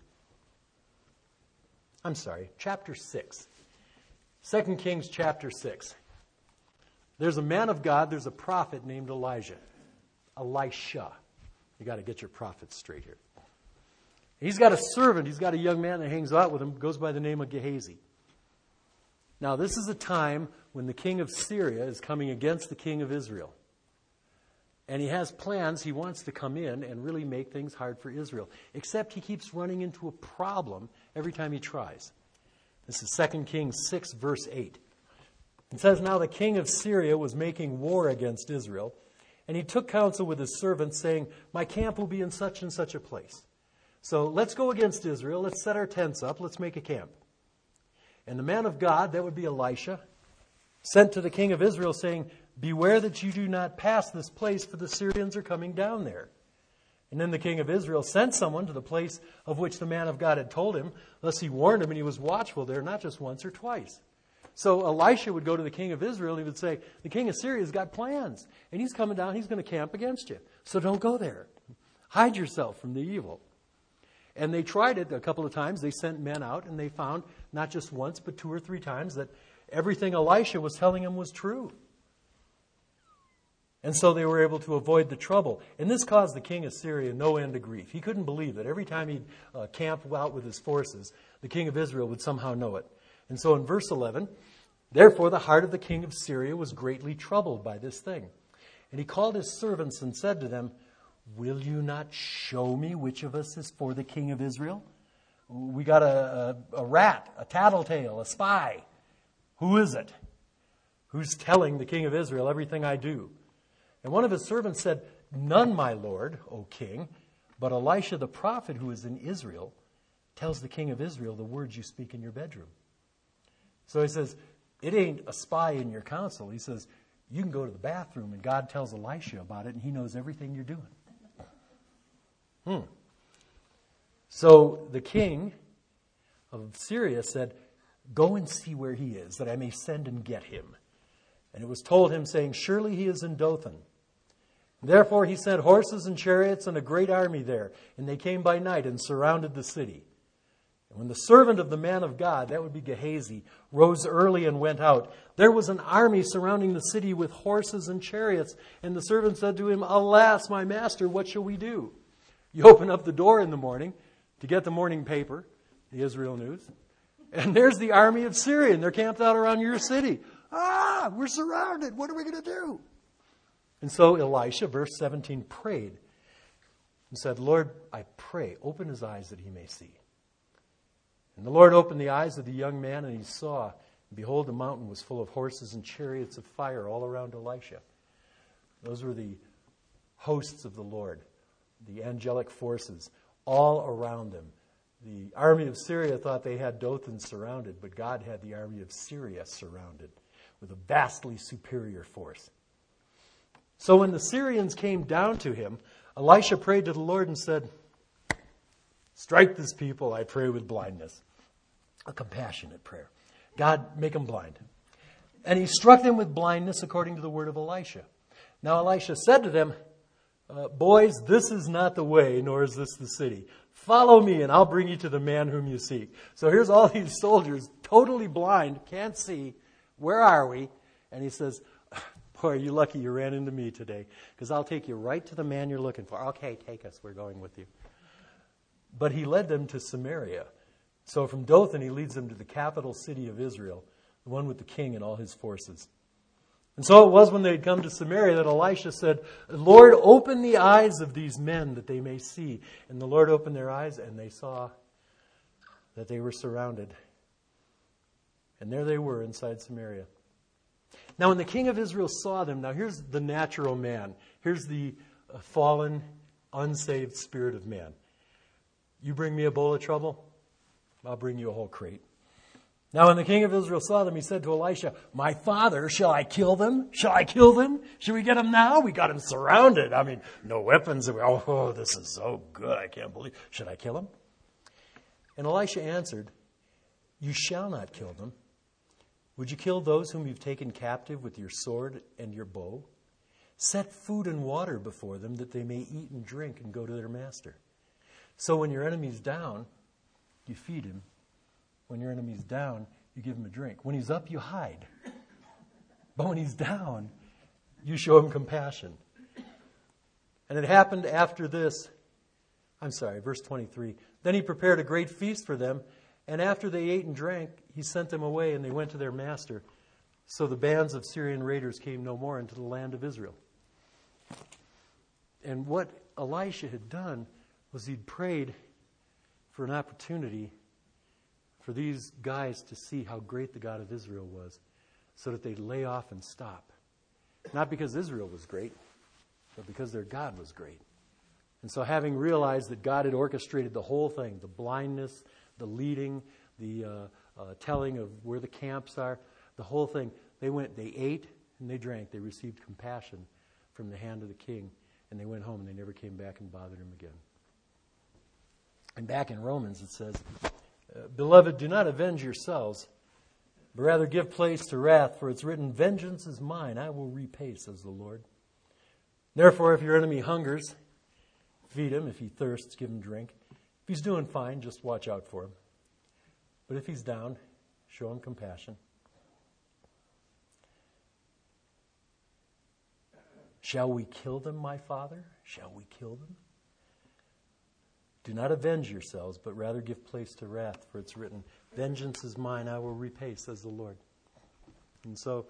I'm sorry, chapter six. Second Kings chapter six. There's a man of God, there's a prophet named Elijah. Elisha. You got to get your prophets straight here. He's got a servant, he's got a young man that hangs out with him, goes by the name of Gehazi. Now, this is a time when the king of Syria is coming against the king of Israel. And he has plans, he wants to come in and really make things hard for Israel. Except he keeps running into a problem every time he tries. This is Second Kings six, verse eight. It says, "Now the king of Syria was making war against Israel, and he took counsel with his servants, saying, 'My camp will be in such and such a place. So let's go against Israel, let's set our tents up, let's make a camp.' And the man of God," that would be Elisha, "sent to the king of Israel, saying, 'Beware that you do not pass this place, for the Syrians are coming down there.' And then the king of Israel sent someone to the place of which the man of God had told him. Thus he warned him, and he was watchful there, not just once or twice." So Elisha would go to the king of Israel, and he would say, "The king of Syria has got plans, and he's coming down, he's going to camp against you. So don't go there. Hide yourself from the evil." And they tried it a couple of times. They sent men out, and they found, not just once, but two or three times, that everything Elisha was telling them was true. And so they were able to avoid the trouble. And this caused the king of Syria no end of grief. He couldn't believe that every time he'd uh, camp out with his forces, the king of Israel would somehow know it. And so in verse eleven, "Therefore the heart of the king of Syria was greatly troubled by this thing. And he called his servants and said to them, 'Will you not show me which of us is for the king of Israel? We got a, a, a rat, a tattletale, a spy. Who is it? Who's telling the king of Israel everything I do?' And one of his servants said, 'None, my lord, O king, but Elisha the prophet who is in Israel tells the king of Israel the words you speak in your bedroom.' So he says, it ain't a spy in your council. He says, you can go to the bathroom and God tells Elisha about it and he knows everything you're doing." Hmm. So the king of Syria said, "Go and see where he is, that I may send and get him." And it was told him, saying, "Surely he is in Dothan." Therefore he sent horses and chariots and a great army there, and they came by night and surrounded the city. And when the servant of the man of God, that would be Gehazi, rose early and went out, there was an army surrounding the city with horses and chariots. And the servant said to him, "Alas, my master, what shall we do?" You open up the door in the morning to get the morning paper, the Israel News, and there's the army of Syria, and they're camped out around your city. Ah, we're surrounded. What are we going to do? And so Elisha, verse seventeen, prayed and said, "Lord, I pray, open his eyes that he may see." And the Lord opened the eyes of the young man, and he saw, and behold, the mountain was full of horses and chariots of fire all around Elisha. Those were the hosts of the Lord, the angelic forces, all around them. The army of Syria thought they had Dothan surrounded, but God had the army of Syria surrounded with a vastly superior force. So when the Syrians came down to him, Elisha prayed to the Lord and said, "Strike this people, I pray, with blindness." A compassionate prayer. God, make them blind. And he struck them with blindness according to the word of Elisha. Now Elisha said to them, uh, "Boys, this is not the way, nor is this the city. Follow me, and I'll bring you to the man whom you seek." So here's all these soldiers, totally blind, can't see. Where are we? And he says, "Boy, you're lucky you ran into me today, because I'll take you right to the man you're looking for." "Okay, take us. We're going with you." But he led them to Samaria. So from Dothan, he leads them to the capital city of Israel, the one with the king and all his forces. And so it was when they had come to Samaria that Elisha said, "Lord, open the eyes of these men that they may see." And the Lord opened their eyes, and they saw that they were surrounded. And there they were inside Samaria. Now when the king of Israel saw them, now here's the natural man. Here's the fallen, unsaved spirit of man. You bring me a bowl of trouble, I'll bring you a whole crate. Now when the king of Israel saw them, he said to Elisha, "My father, shall I kill them? Shall I kill them? Should we get them now? We got them surrounded. I mean, no weapons. Oh, this is so good. I can't believe. Should I kill them?" And Elisha answered, "You shall not kill them. Would you kill those whom you've taken captive with your sword and your bow? Set food and water before them that they may eat and drink and go to their master. So when your enemy's down, you feed him. When your enemy's down, you give him a drink. When he's up, you hide. But when he's down, you show him compassion. And it happened after this. I'm sorry, verse twenty-three. Then he prepared a great feast for them, and after they ate and drank, he sent them away, and they went to their master. So the bands of Syrian raiders came no more into the land of Israel. And what Elisha had done was he'd prayed for an opportunity for these guys to see how great the God of Israel was, so that they'd lay off and stop. Not because Israel was great, but because their God was great. And so having realized that God had orchestrated the whole thing, the blindness, the leading, the uh, uh, telling of where the camps are, the whole thing, they went, they ate and they drank. They received compassion from the hand of the king, and they went home and they never came back and bothered him again. And back in Romans it says, Beloved, do not avenge yourselves, but rather give place to wrath, for it's written, Vengeance is mine, I will repay, says the Lord. Therefore, if your enemy hungers, feed him. If he thirsts, give him drink. If he's doing fine, just watch out for him. But if he's down, show him compassion. Shall we kill them, my father? Shall we kill them? Do not avenge yourselves, but rather give place to wrath, for it's written, Vengeance is mine, I will repay, says the Lord. And so,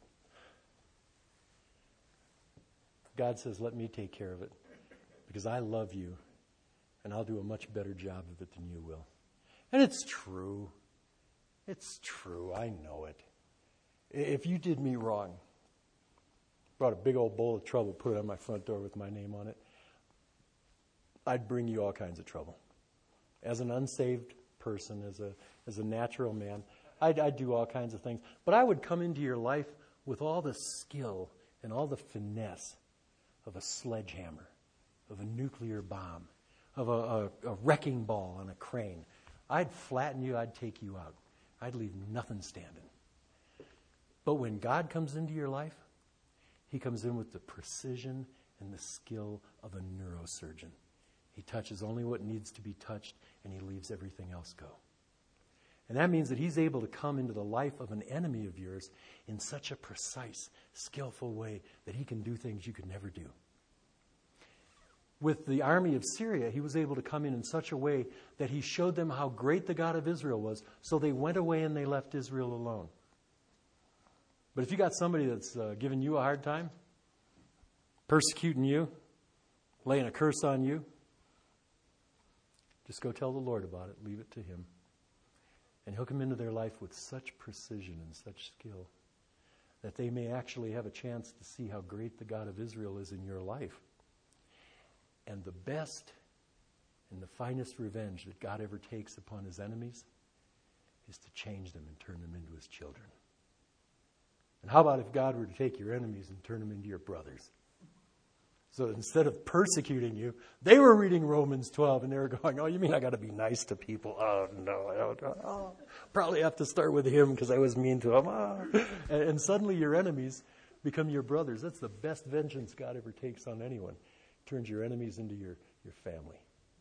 God says, let me take care of it, because I love you, and I'll do a much better job of it than you will. And it's true. It's true. I know it. If you did me wrong, brought a big old bowl of trouble, put it on my front door with my name on it, I'd bring you all kinds of trouble. As an unsaved person, as a as a natural man, I'd, I'd do all kinds of things. But I would come into your life with all the skill and all the finesse of a sledgehammer, of a nuclear bomb, of a, a, a wrecking ball on a crane. I'd flatten you, I'd take you out. I'd leave nothing standing. But when God comes into your life, he comes in with the precision and the skill of a neurosurgeon. He touches only what needs to be touched, and he leaves everything else go. And that means that he's able to come into the life of an enemy of yours in such a precise, skillful way that he can do things you could never do. With the army of Syria, he was able to come in in such a way that he showed them how great the God of Israel was, so they went away and they left Israel alone. But if you got somebody that's uh, giving you a hard time, persecuting you, laying a curse on you, just go tell the Lord about it. Leave it to him. And he'll come into their life with such precision and such skill that they may actually have a chance to see how great the God of Israel is in your life. And the best and the finest revenge that God ever takes upon his enemies is to change them and turn them into his children. And how about if God were to take your enemies and turn them into your brothers? So instead of persecuting you, they were reading Romans twelve and they were going, oh, you mean I got to be nice to people? Oh, no, I don't. Oh, probably have to start with him because I was mean to him. Oh. And, and suddenly your enemies become your brothers. That's the best vengeance God ever takes on anyone. Turns your enemies into your, your family.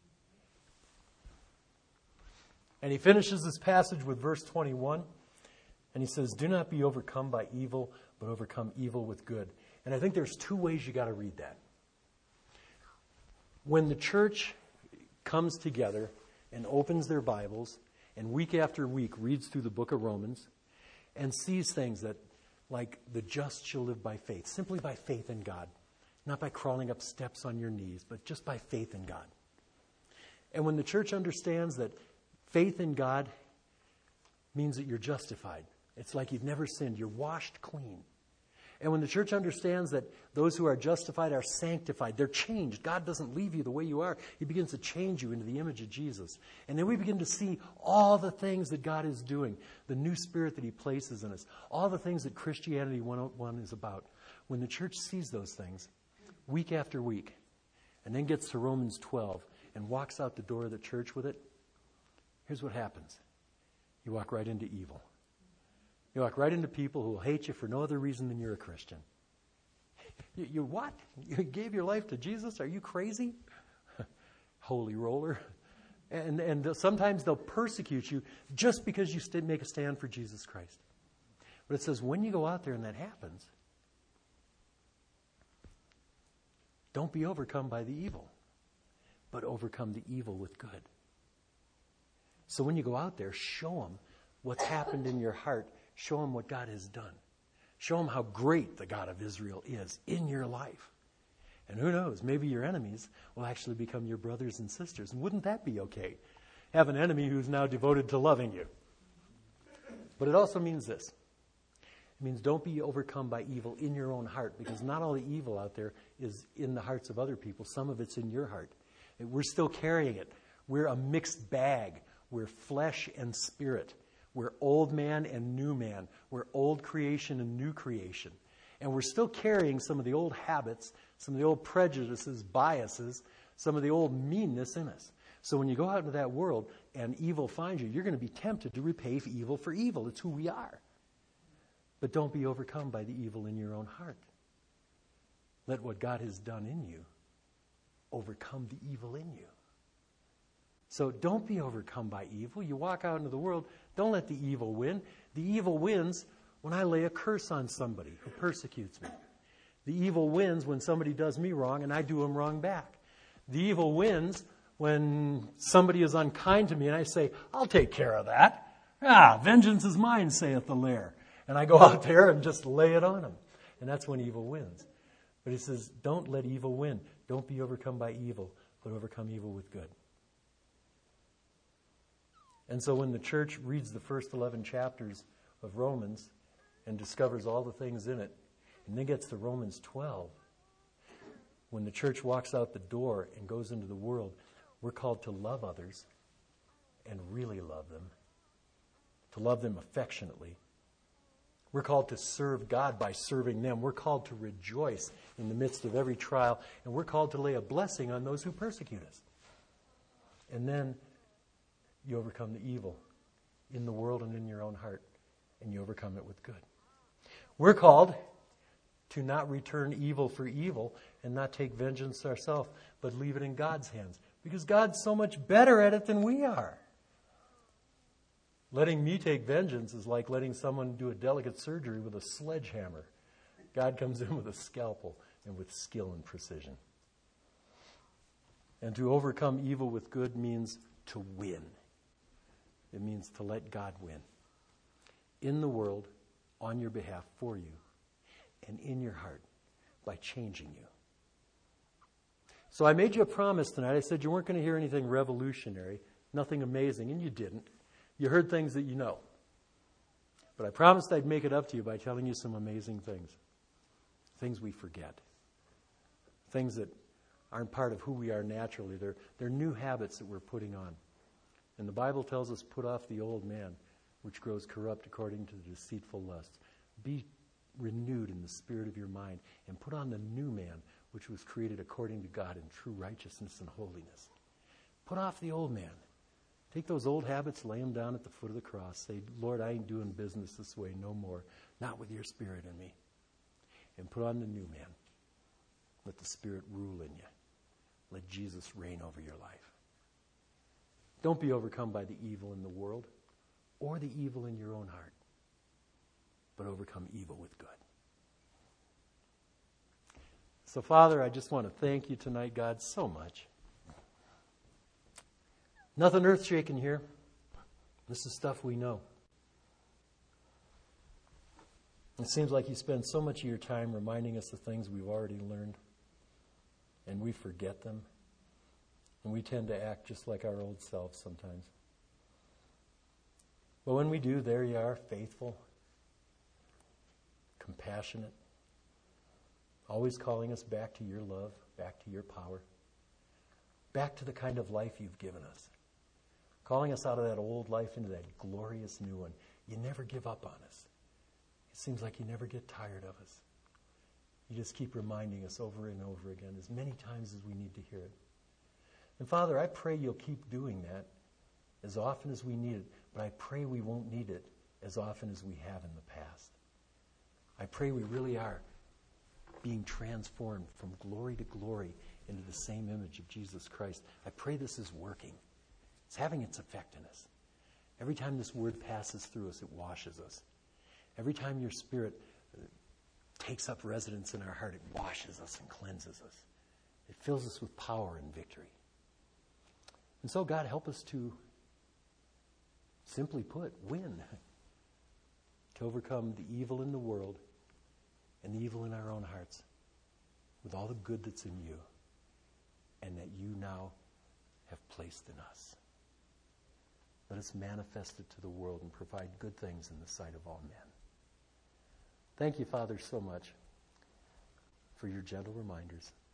And he finishes this passage with verse twenty-one. And he says, do not be overcome by evil, but overcome evil with good. And I think there's two ways you got to read that. When the church comes together and opens their Bibles and week after week reads through the book of Romans and sees things that, like, the just shall live by faith, simply by faith in God, not by crawling up steps on your knees, but just by faith in God. And when the church understands that faith in God means that you're justified, it's like you've never sinned, you're washed clean. And when the church understands that those who are justified are sanctified, they're changed. God doesn't leave you the way you are. He begins to change you into the image of Jesus. And then we begin to see all the things that God is doing, the new spirit that he places in us, all the things that Christianity one oh one is about. When the church sees those things week after week and then gets to Romans twelve and walks out the door of the church with it, here's what happens. You walk right into evil. You walk right into people who will hate you for no other reason than you're a Christian. You, you what? You gave your life to Jesus? Are you crazy? Holy roller. And, and sometimes they'll persecute you just because you st- make a stand for Jesus Christ. But it says when you go out there and that happens, don't be overcome by the evil, but overcome the evil with good. So when you go out there, show them what's happened in your heart. Show them what God has done. Show them how great the God of Israel is in your life. And who knows, maybe your enemies will actually become your brothers and sisters. And wouldn't that be okay? Have an enemy who's now devoted to loving you. But it also means this. It means don't be overcome by evil in your own heart, because not all the evil out there is in the hearts of other people. Some of it's in your heart. We're still carrying it. We're a mixed bag. We're flesh and spirit. We're old man and new man. We're old creation and new creation. And we're still carrying some of the old habits, some of the old prejudices, biases, some of the old meanness in us. So when you go out into that world and evil finds you, you're going to be tempted to repay evil for evil. It's who we are. But don't be overcome by the evil in your own heart. Let what God has done in you overcome the evil in you. So don't be overcome by evil. You walk out into the world, don't let the evil win. The evil wins when I lay a curse on somebody who persecutes me. The evil wins when somebody does me wrong and I do them wrong back. The evil wins when somebody is unkind to me and I say, I'll take care of that. Ah, vengeance is mine, saith the Lair. And I go out there and just lay it on them. And that's when evil wins. But he says, don't let evil win. Don't be overcome by evil, but overcome evil with good. And so when the church reads the first eleven chapters of Romans and discovers all the things in it, and then gets to Romans twelve, when the church walks out the door and goes into the world, we're called to love others and really love them, to love them affectionately. We're called to serve God by serving them. We're called to rejoice in the midst of every trial, and we're called to lay a blessing on those who persecute us. And then you overcome the evil in the world and in your own heart, and you overcome it with good. We're called to not return evil for evil and not take vengeance ourselves, but leave it in God's hands, because God's so much better at it than we are. Letting me take vengeance is like letting someone do a delicate surgery with a sledgehammer. God comes in with a scalpel and with skill and precision. And to overcome evil with good means to win. It means to let God win in the world, on your behalf, for you, and in your heart by changing you. So I made you a promise tonight. I said you weren't going to hear anything revolutionary, nothing amazing, and you didn't. You heard things that you know. But I promised I'd make it up to you by telling you some amazing things. Things we forget. Things that aren't part of who we are naturally. They're, they're new habits that we're putting on. And the Bible tells us, put off the old man, which grows corrupt according to the deceitful lusts. Be renewed in the spirit of your mind, and put on the new man, which was created according to God in true righteousness and holiness. Put off the old man. Take those old habits, lay them down at the foot of the cross. Say, Lord, I ain't doing business this way no more. Not with your spirit in me. And put on the new man. Let the Spirit rule in you. Let Jesus reign over your life. Don't be overcome by the evil in the world or the evil in your own heart, but overcome evil with good. So, Father, I just want to thank you tonight, God, so much. Nothing earth-shaking here. This is stuff we know. It seems like you spend so much of your time reminding us of things we've already learned, and we forget them. And we tend to act just like our old selves sometimes. But when we do, there you are, faithful, compassionate, always calling us back to your love, back to your power, back to the kind of life you've given us. Calling us out of that old life into that glorious new one. You never give up on us. It seems like you never get tired of us. You just keep reminding us over and over again, as many times as we need to hear it. And Father, I pray you'll keep doing that as often as we need it, but I pray we won't need it as often as we have in the past. I pray we really are being transformed from glory to glory into the same image of Jesus Christ. I pray this is working. It's having its effect in us. Every time this word passes through us, it washes us. Every time your Spirit takes up residence in our heart, it washes us and cleanses us. It fills us with power and victory. And so, God, help us to, simply put, win. To overcome the evil in the world and the evil in our own hearts with all the good that's in you and that you now have placed in us. Let us manifest it to the world and provide good things in the sight of all men. Thank you, Father, so much for your gentle reminders.